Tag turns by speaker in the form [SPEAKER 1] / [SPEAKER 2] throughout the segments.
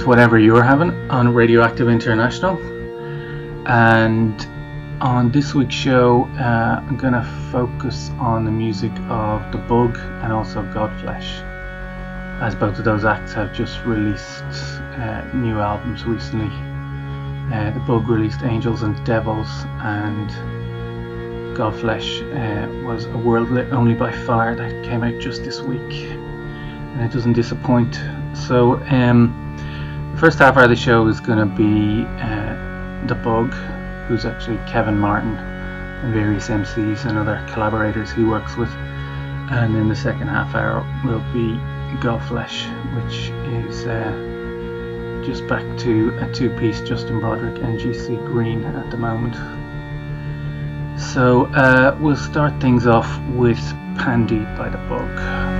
[SPEAKER 1] Whatever You're Having on Radioactive International. And on this week's show, I'm going to focus on the music of The Bug and also Godflesh, as both of those acts have just released new albums recently. The Bug released Angels and Devils, and Godflesh was A World Lit Only by Fire that came out just this week, and it doesn't disappoint. So the first half hour of the show is going to be The Bug, who's actually Kevin Martin and various MCs and other collaborators he works with, and then the second half hour will be Godflesh, which is just back to a two-piece Justin Broderick and GC Green at the moment. So we'll start things off with Pandy by The Bug.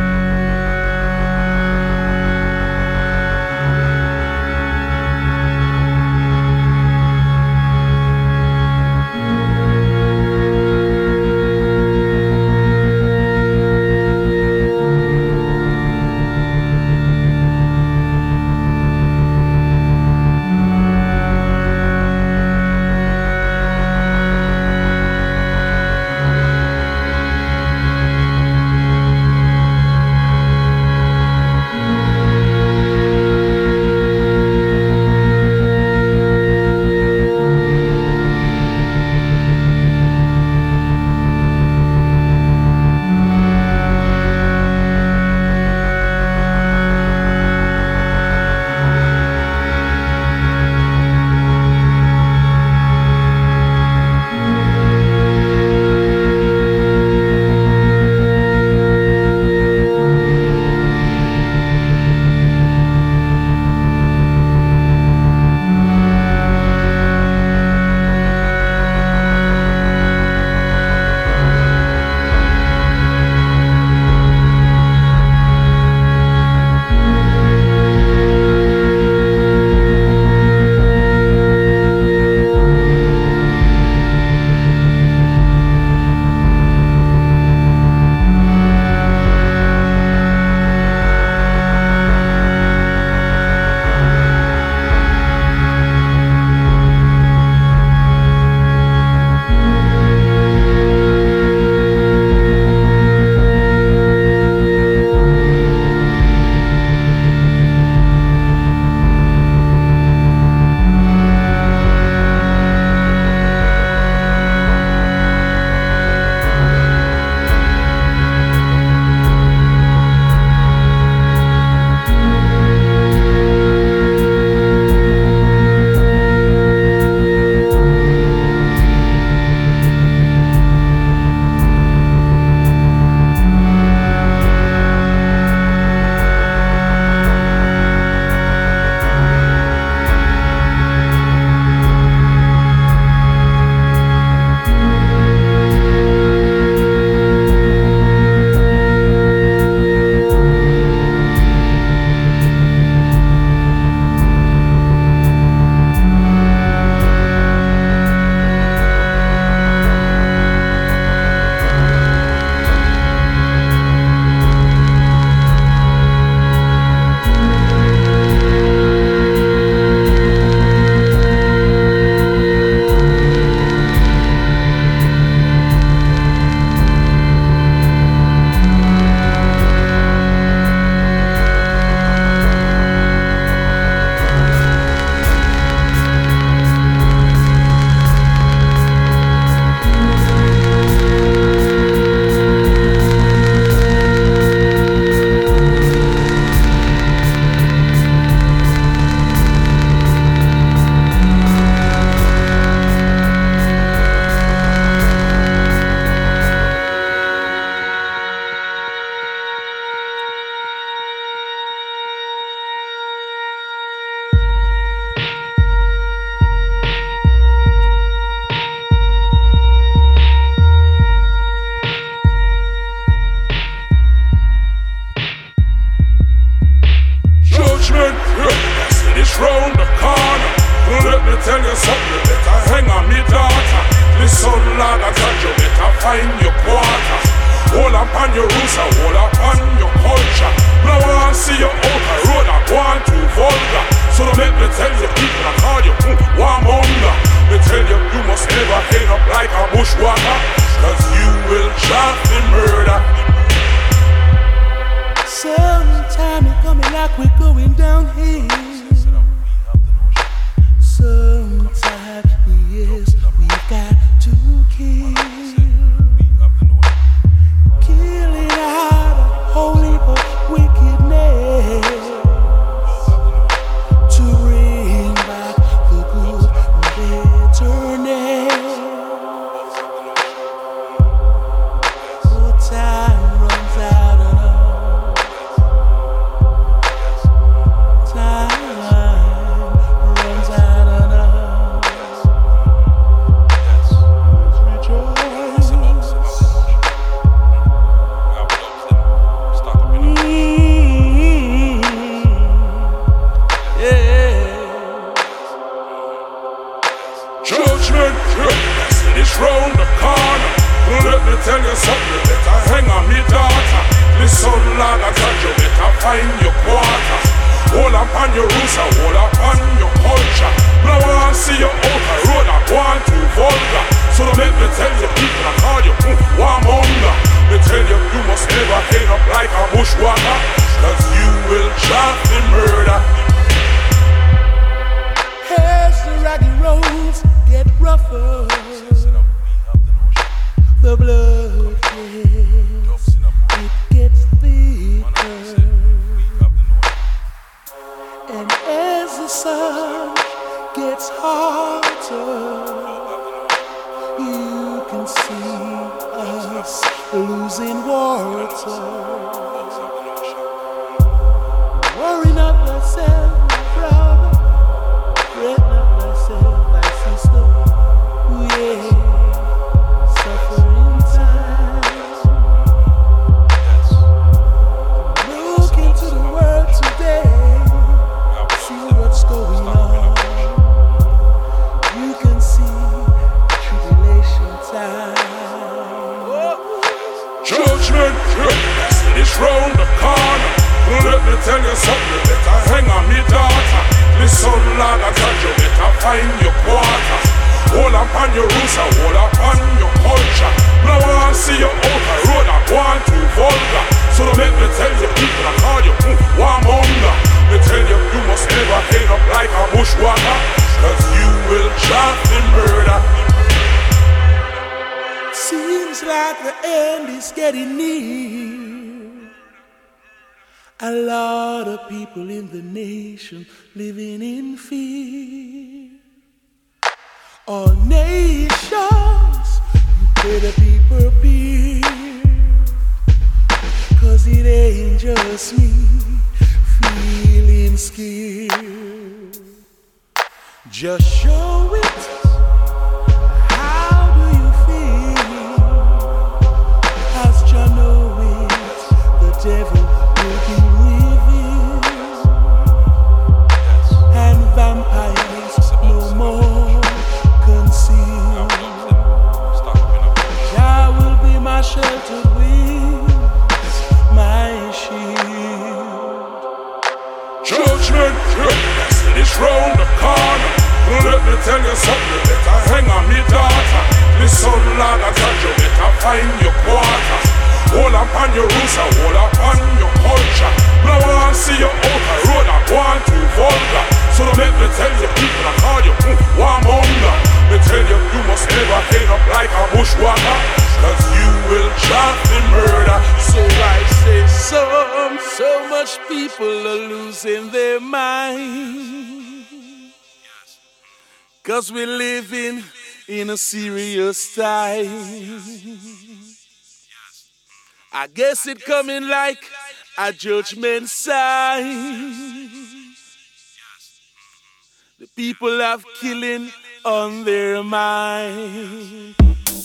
[SPEAKER 2] find your quarter. Hold upon your roots and hold upon your culture. Now I want to see you out the road and go on too vulgar.
[SPEAKER 3] The blood gets, it gets thicker, and as the sun gets hotter, you can see us losing water. Worry not thyself, my brother, fret not thyself, my sister. Ooh, yeah. Suffering times. Look into the world today, see what's going on. You can see tribulation time.
[SPEAKER 2] Judgment, is round the corner. Let me tell you something, you better hang on me daughter. Listen, Lord, I tell you, better find your quarter. Hold up on your roots and hold up on your culture. Now I want to see you out the road, I want to vulgar. So don't make me tell you people, I call you warmonger. They tell you you must never end up like a bushwhacker, cause you will drop the murder.
[SPEAKER 3] Seems like the end is getting near. A lot of people in the nation living in fear. All nations, you better be prepared, cause it ain't just me feeling scared. Just show it. How do you feel? As you know it, the devil will be revealed, and vampires no more concealed. Jah will be my sheltered wings, my shield.
[SPEAKER 2] Judgment, is round the corner. Let me tell you something, you better hang on me daughter. Listen, Lord, I tell you, better find your quarter. Hold up on your roots and hold up on your culture. Now I want to see you out the road, I want to vulgar. So don't make me tell you people, I call you warmonger. They tell you you must never end up like a bushwhacker, cause you will drop the murder.
[SPEAKER 3] So I say so much people are losing their mind, cause we're living in a serious time. I guess it coming like a judgment sign. The people have killing on their mind.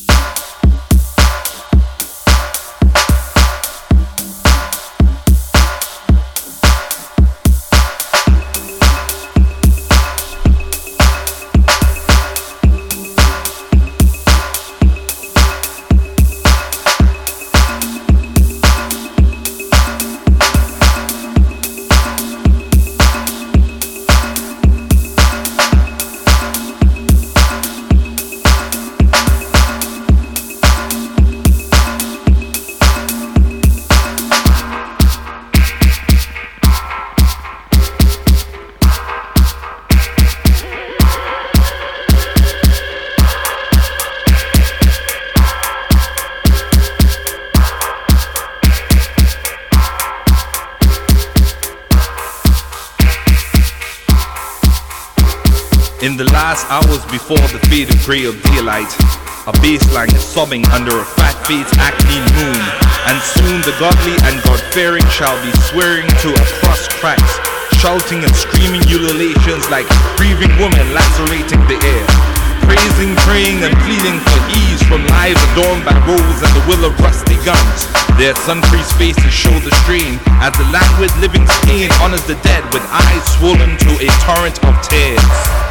[SPEAKER 4] In the last hours before the fade of grey of daylight, a bassline is sobbing under a fat-faced acne moon, and soon the godly and God-fearing shall be swearing to across Christ, shouting and screaming ululations like grieving women lacerating the air, praising, praying and pleading for ease from lives adorned by rose and the will of rusty guns. Their sun-creased faces show the strain as the languid living stain honors the dead with eyes swollen to a torrent of tears.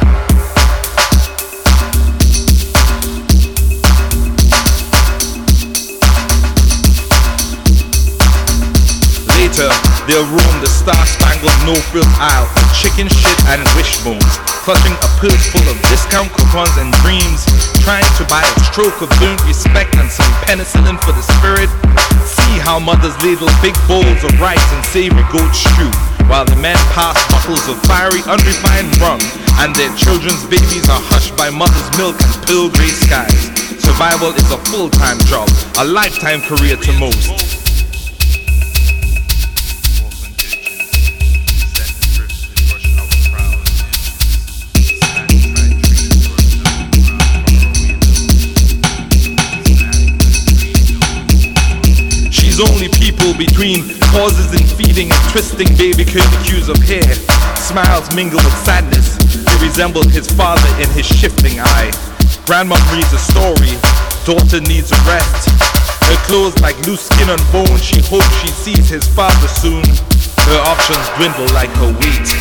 [SPEAKER 4] Later, they'll roam the star-spangled no-frills aisle for chicken shit and wishbones, clutching a purse full of discount coupons and dreams, trying to buy a stroke of earned respect and some penicillin for the spirit. See how mothers ladle big bowls of rice and savory goat stew, while the men pass bottles of fiery, unrefined rum, and their children's babies are hushed by mother's milk and pearl grey skies. So survival is a full-time job, a lifetime career to most. Only people between pauses in feeding and twisting baby curlicues of hair. Smiles mingle with sadness. He resembled his father in his shifting eye. Grandmom reads a story. Daughter needs a rest. Her clothes like loose skin on bone. She hopes she sees his father soon. Her options dwindle like her weight.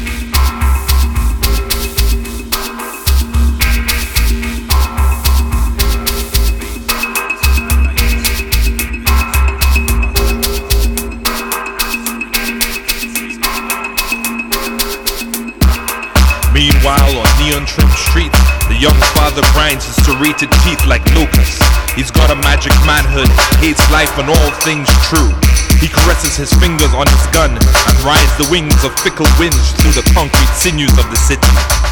[SPEAKER 4] Meanwhile, on neon-trimmed streets, the young father grinds his serrated teeth like locusts. He's got a magic manhood, hates life and all things true. He caresses his fingers on his gun and rides the wings of fickle winds through the concrete sinews of the city.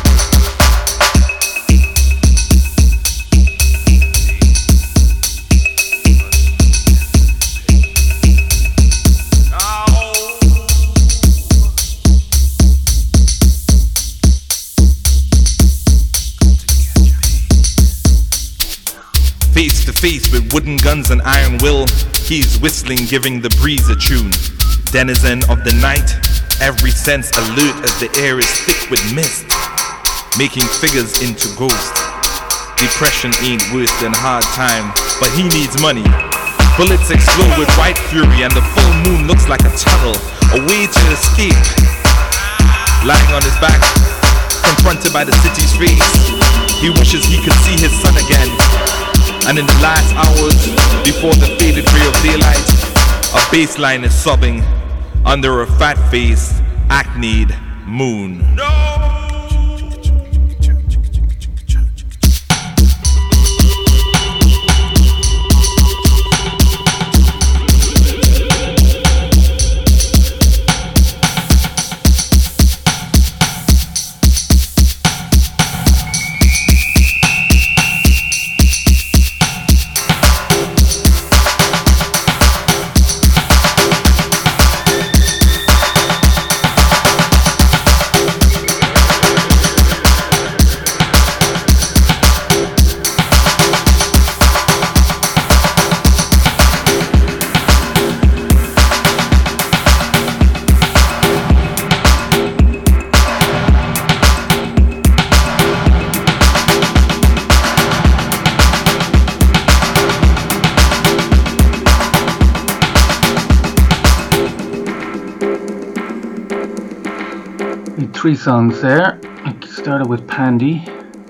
[SPEAKER 4] Face to face with wooden guns and iron will, he's whistling, giving the breeze a tune. Denizen of the night, every sense alert as the air is thick with mist, making figures into ghosts. Depression ain't worse than hard time, but he needs money. Bullets explode with white fury and the full moon looks like a tunnel, a way to escape. Lying on his back, confronted by the city's face, he wishes he could see his son again. And in the last hours, before the faded gray of daylight, a bassline is sobbing under a fat-faced, acneed moon. No!
[SPEAKER 1] Three songs there. I started with Pandy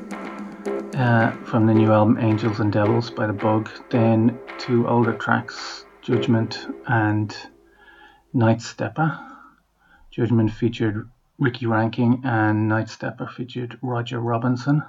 [SPEAKER 1] from the new album Angels and Devils by The Bug. Then two older tracks, Judgment and Night Stepper. Judgment featured Ricky Ranking and Night Stepper featured Roger Robinson.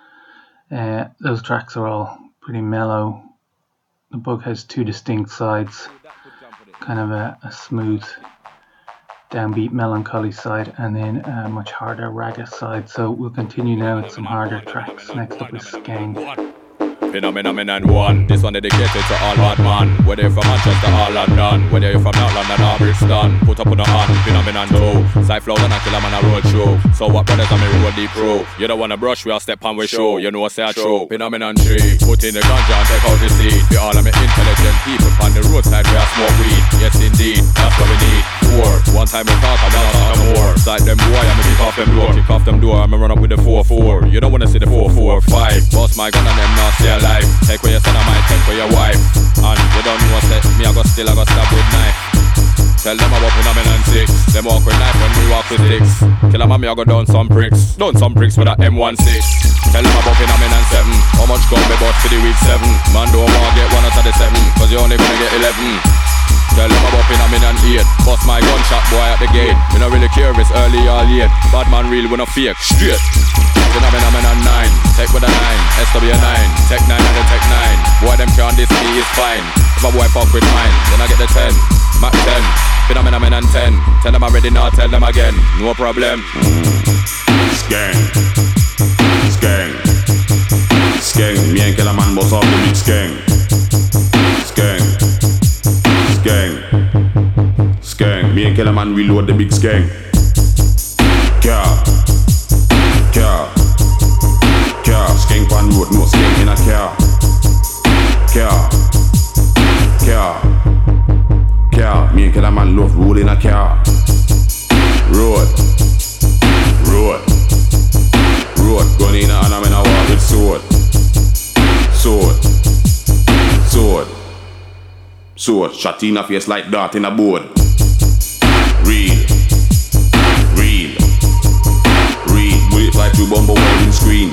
[SPEAKER 1] Those tracks are all pretty mellow. The Bug has two distinct sides, kind of a smooth downbeat melancholy side and then a much harder ragga side. So we'll continue now with some harder tracks. Next up is Skeng.
[SPEAKER 5] Phenomenon one. This one dedicated to all bad man. Whether you're from Manchester or London, whether you're from North London or Brixton, put up on the hand. Phenomenon two. Cypher and I kill a man a road show. So what brothers on me road deep pro. You don't wanna brush, we all step on we show. You know I say I throw. Phenomenon three. Put in the ganja and take out the seed. We all are me intelligent people on the roadside we are smoke weed. Yes indeed, that's what we need. Four. One time we talk and one talk more. Side them boy, I'ma kick off them door. Kick off them door, I'ma run up with the 4-4. You don't wanna see the 4-4-5. Boss my gun and them not stay alive. Take where your son, I might take where your wife. And you don't know what's it, me I go still, I go stab with knife. Tell them about Phenomenon 6. Them walk with knife when we walk with sticks. Kill a man, me I go down some bricks. Down some bricks with a M16. Tell them about Phenomenon 7. How much gun me bought for the week 7? Man don't want get one out of the 7, cause you only gonna get 11. Tell them about Phenomenon 8. Bust my gunshot boy at the gate. We not really care if it's early or late. Bad man real, we no fake. Straight. Phenomenon 9. Tech with a 9. SW9. Tech 9 and the Tech 9. Boy them can't this is fine. If a boy fuck with mine, then I get the 10. Mac 10. Phenomenon 10. Tell them I'm ready now, tell them again. No problem.
[SPEAKER 2] Skeng. Skeng.
[SPEAKER 6] Skeng, me and Kellerman boss off the big skeng. Skeng. Skeng, me and Kellerman reload the big skeng. Car. Skeng pan road, no skeng in a car. Me and Kellerman love roll in a car. Road. Gun in a hand and I walk with sword. Shot in a face like dart in a board. Real. Bullet fly through bumper welding screen.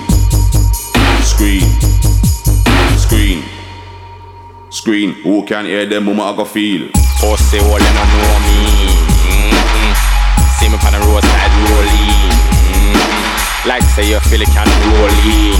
[SPEAKER 6] Who can hear them mama I go feel?
[SPEAKER 5] Pussy all you don't know me. See me on the roadside rolling. Like say you feel it can roll in.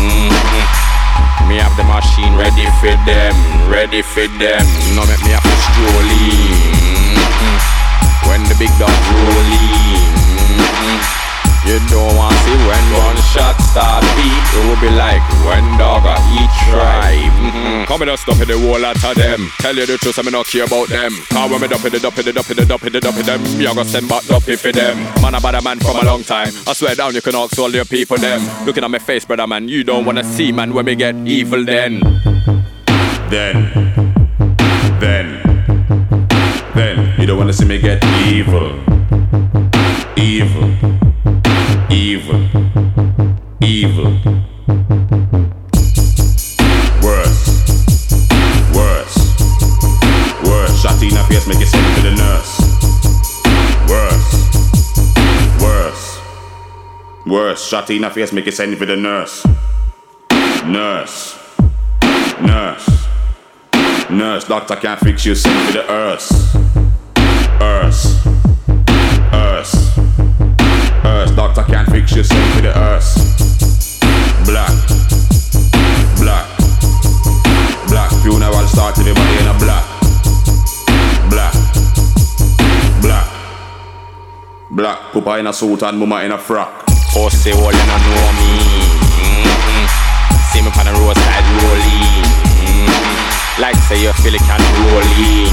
[SPEAKER 5] Me have the machine ready for them. No make me have to stroll in. When the big dog rolling. You don't want to see when one shot start beat. It will be like when dog a eat tribe. Come and stop in the whole lot of them. Tell you the truth, I me not care about them. Cause when me dump in them, me a go send back duppy for them. Man a bad man from a long time. I swear down you can ask all your people them. Looking at my face, brother man, you don't wanna see man when me get evil then.
[SPEAKER 6] You don't wanna see me get evil. Worse. Shot in a face, make it send to the nurse. Worse. Shot in a face, make it send for the nurse. Nurse, doctor can't fix you, send for the hearse. Doctor can't fix you, send for the hearse. Black. Funeral start, everybody in a black. Papa in a suit and mama in a frock.
[SPEAKER 5] Pussy all you don't know me. See me on the roadside rolling. Like say you feel it can roll in.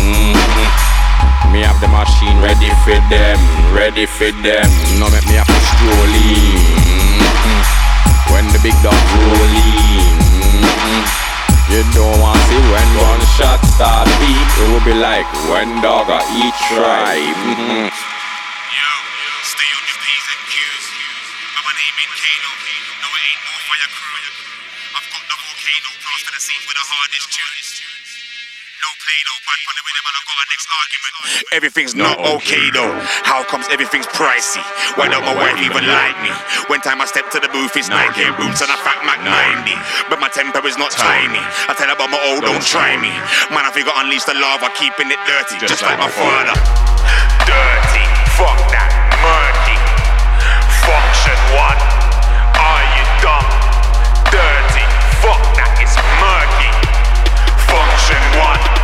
[SPEAKER 5] Me have the machine ready for them. No make me have to stroll in. When the big dog rolling. You don't want to see when one shot start beat. It will be like when dog a eat tribe.
[SPEAKER 6] Yo, stay on your P's and Q's. My name ain't Kano. No, it ain't more for your crew. I've got the volcano blast to the scene with the hardest tunes. No play though, bad funny with them and I've got a next argument. Everything's not okay though. How comes everything's pricey? Why don't my wife even like me? When time I step to the booth, it's Nike boots and a fat Mac 90. But my temper is not tiny. I tell about my old, don't try me. Man, I figure unleash the lava, keeping it dirty, just like my father. Dirty, fuck that, murky. Function 1, are you dumb? Dirty, fuck that, it's murky. Function 1.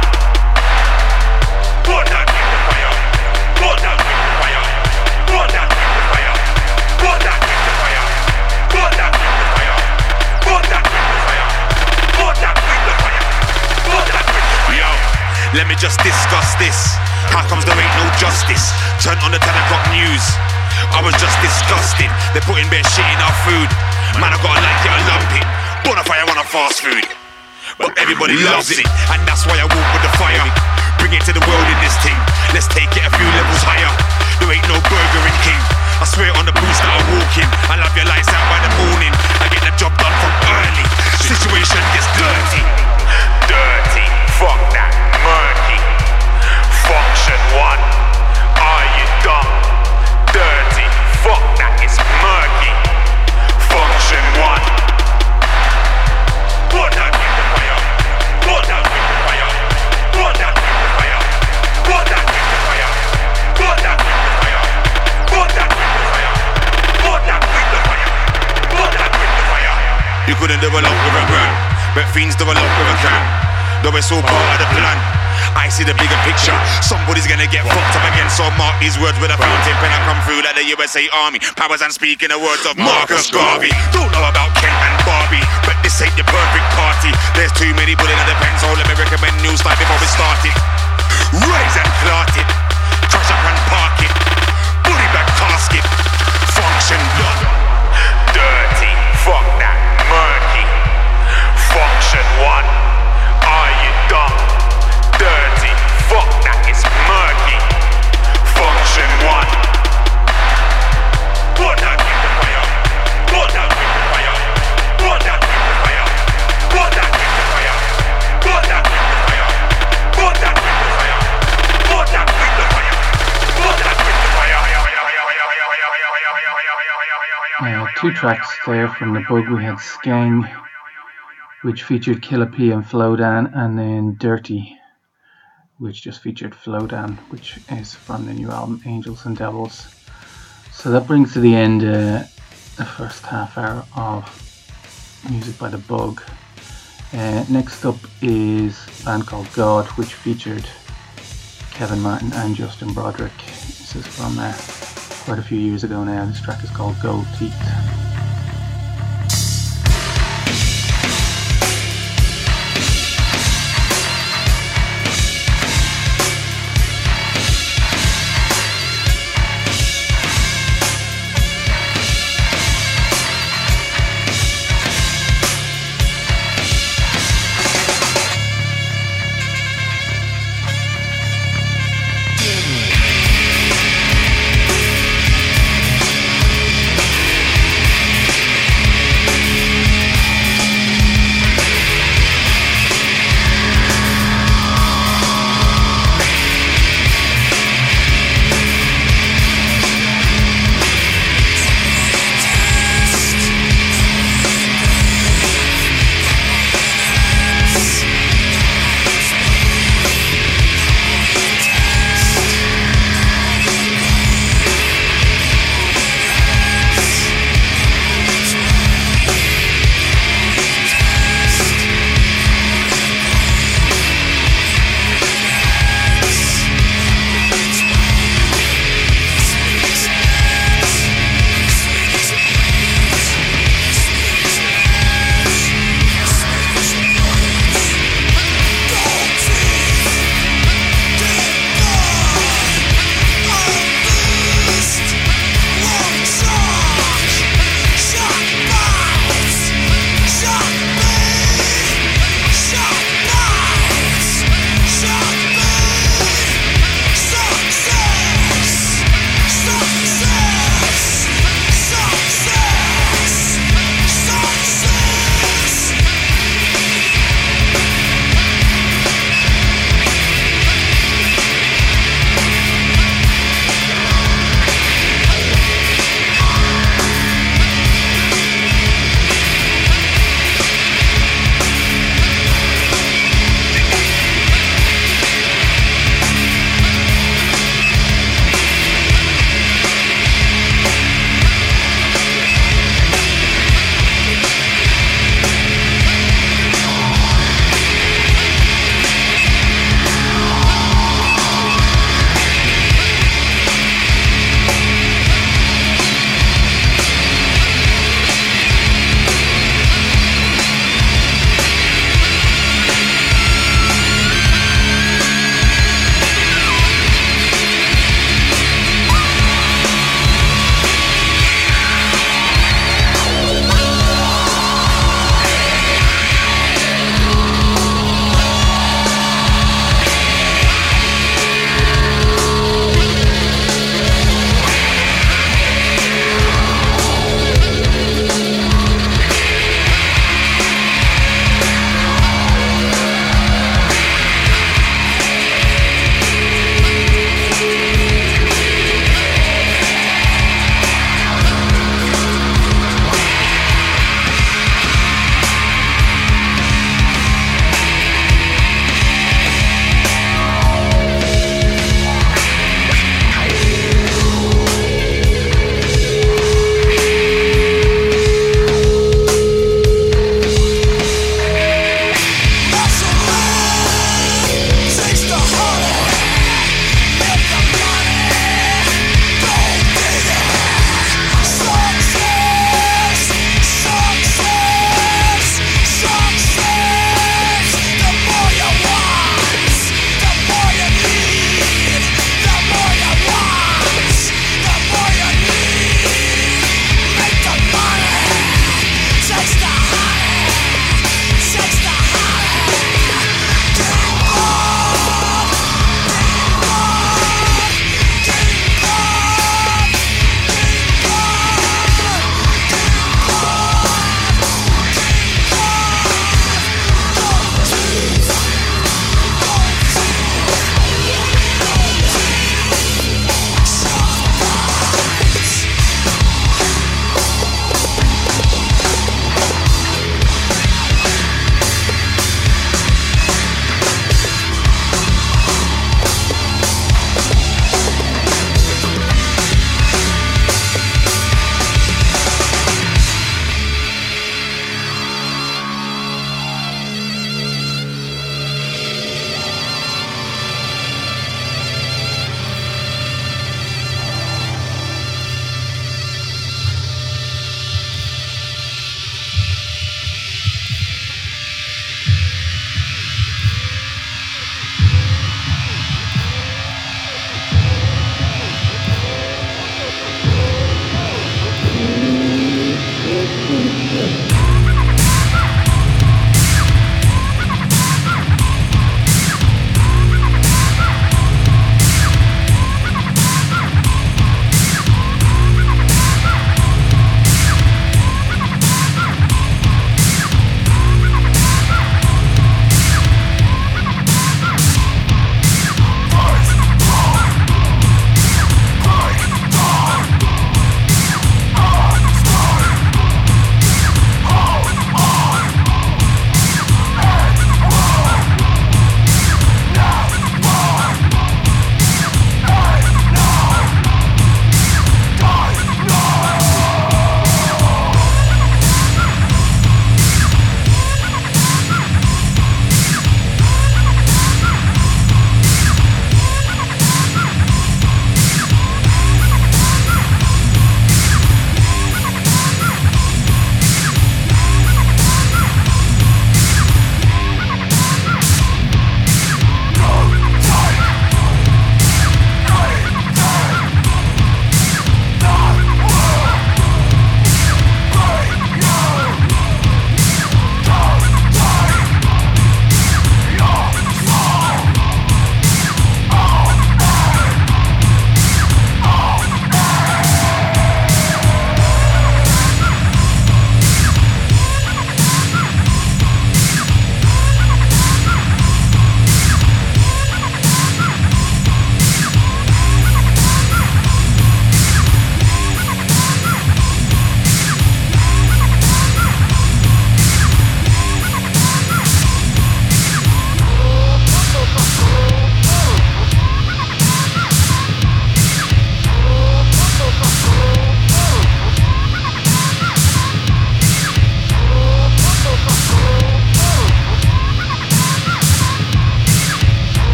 [SPEAKER 6] Put that in the fire. Put that in the fire. Put that in the fire. Put that in the fire. Put that in the fire. Put that in the fire. Put that in the fire. Put that in the fire. Yo, let me just discuss this. How comes there ain't no justice? Turn on the 10 o'clock news. I was just disgusted. They're putting bare shit in our food. Man, I gotta like it or lump it. Bonafire on a fast food. But everybody loves it, and that's why I walk with the fire. Bring it to the world in this thing. Let's take it a few levels higher. There ain't no Burger King. I swear on the boots that I walk in. I love your lights out by the morning. I get the job done from early. Situation gets dirty. Dirty, fuck that, murky. Function 1, are you dumb? Dirty, fuck that, it's murky. Function 1. Put that in the fire. Put that in the fire. Put that in the fire. Put that in the fire. Put that in the fire. Put that in the fire. Put that in the fire. Put that in the fire. You couldn't develop with a brand, but fiends develop with a can. Though it's all part of the plan. I see the bigger picture. Somebody's gonna get fucked up again, so mark these words with a fountain pen. I come through like the USA Army. Powers and speaking the words of Marcus Garvey. Don't know about Kent and Barbie, but this ain't the perfect party. There's too many bullet in the pen, so let me recommend new style before we start it. Raise and clot it, crash up and park it, booty back casket, function done. Dirty, fuck that, murky. Function one, are you dumb? Dirty, fuck that, it's murky. Function one. Put that in the fire. Put that in the fire. Put that in the fire. Put that in the fire. Put that in the fire. Put that in the fire. Put that in the fire. Put that in the fire.
[SPEAKER 1] Two tracks there from the Bug. We had Skeng, which featured Killa P and Flowdan, and then Dirty, which just featured Flowdan, which is from the new album Angels and Devils. So that brings to the end the first half hour of music by the Bug. Next up is a band called God, which featured Kevin Martin and Justin Broderick. This is from quite a few years ago now. This track is called Gold Teeth.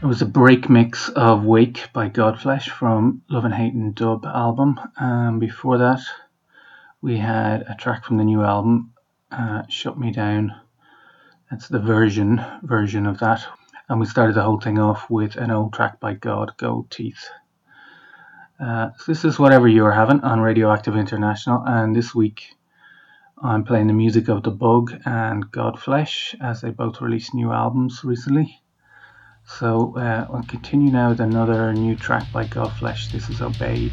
[SPEAKER 1] It was a break mix of Wake by Godflesh from Love and Hate and Dub album. Before that, we had a track from the new album, Shut Me Down. That's the version of that. And we started the whole thing off with an old track by God, Gold Teeth. So this is Whatever You're Having on Radioactive International, and this week I'm playing the music of The Bug and Godflesh, as they both released new albums recently. So I'll continue now with another new track by Godflesh. This is Obeyed.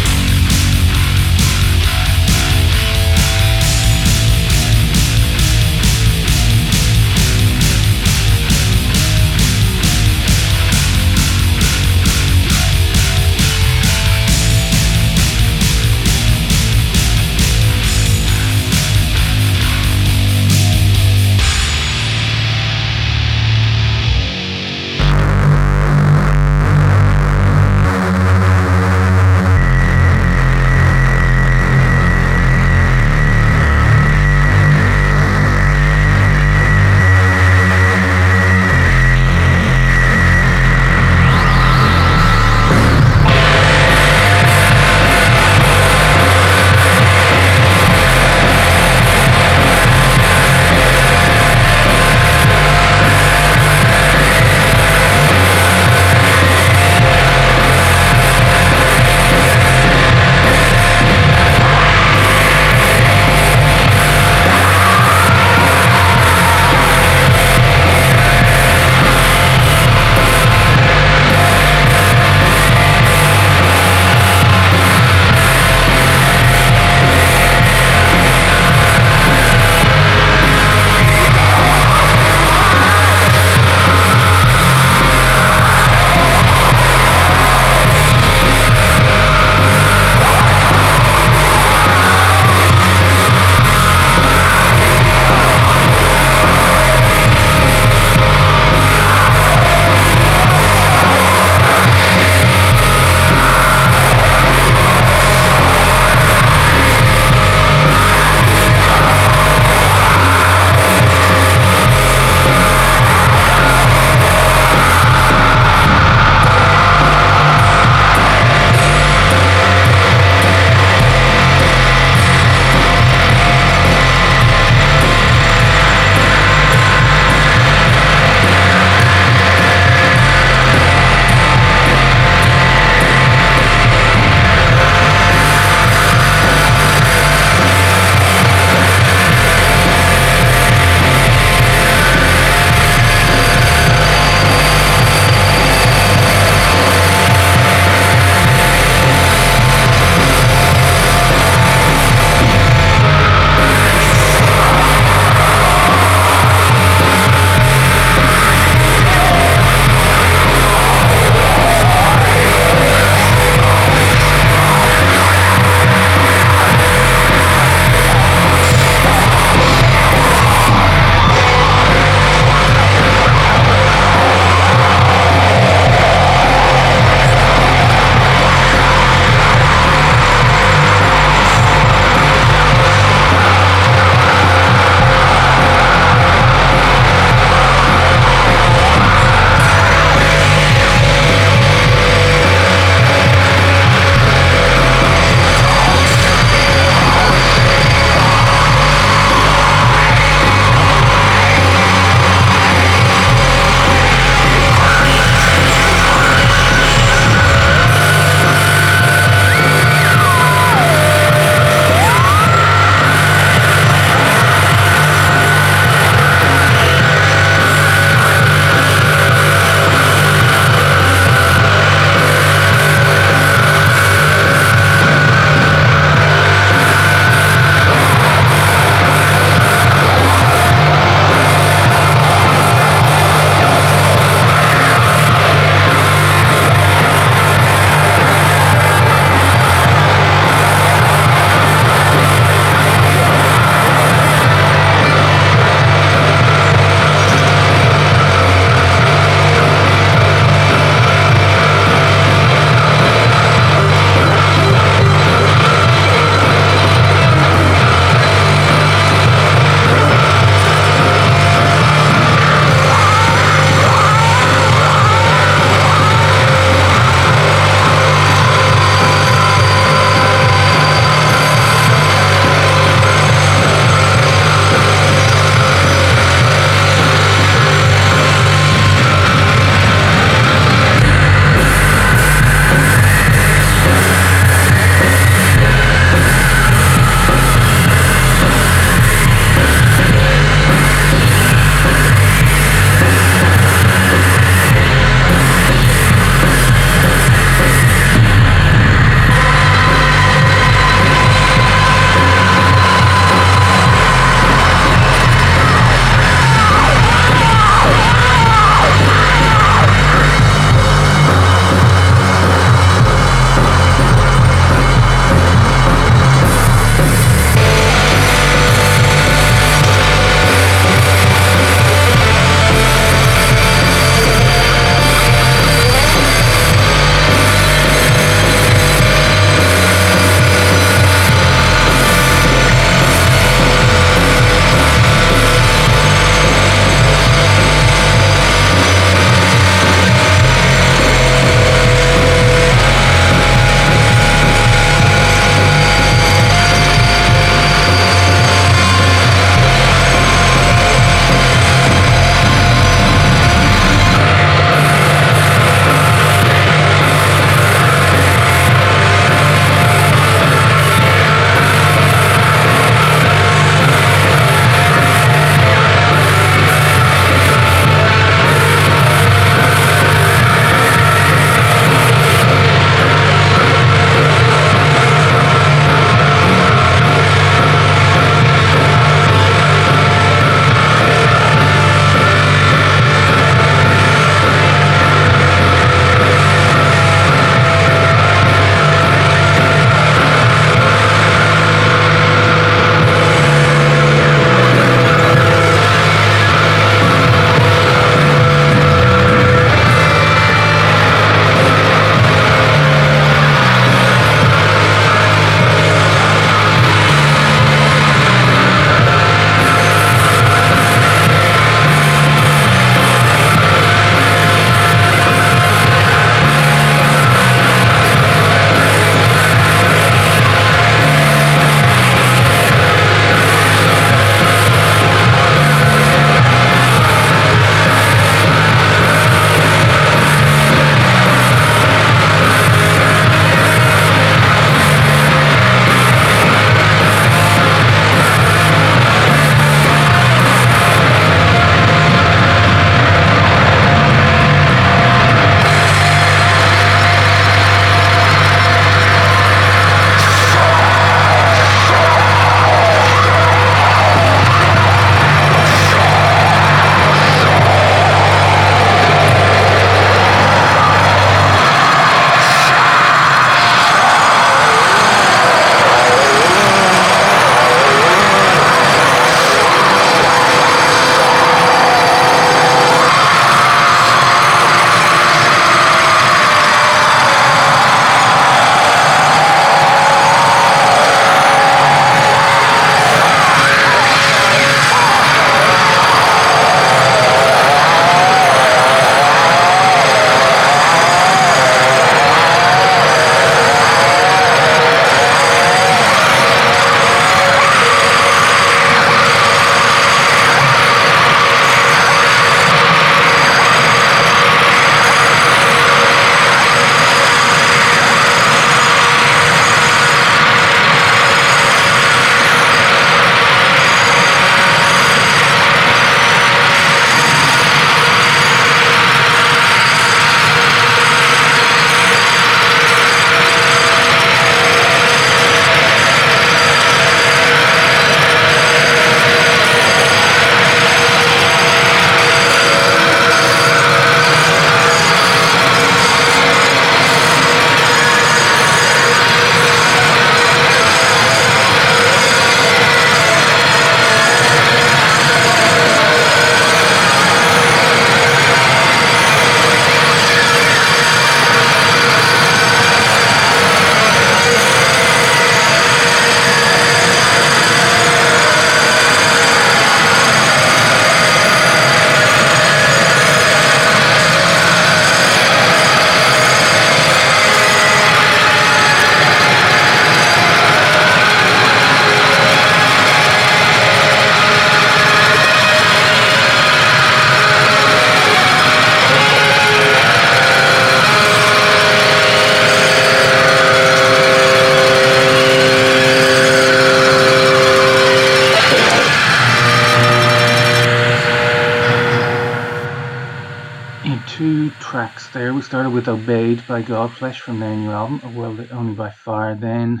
[SPEAKER 1] two tracks there. We started with Obeyed by Godflesh from their new album, A World Only by Fire. Then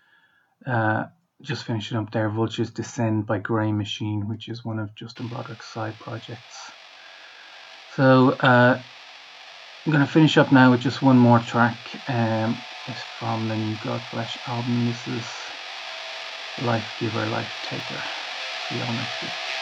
[SPEAKER 1] just finishing up there, Vultures Descend by Grey Machine, which is one of Justin Broderick's side projects. So I'm going to finish up now with just one more track. It's from the new Godflesh album. This is Life Giver, Life Taker. See you all next week.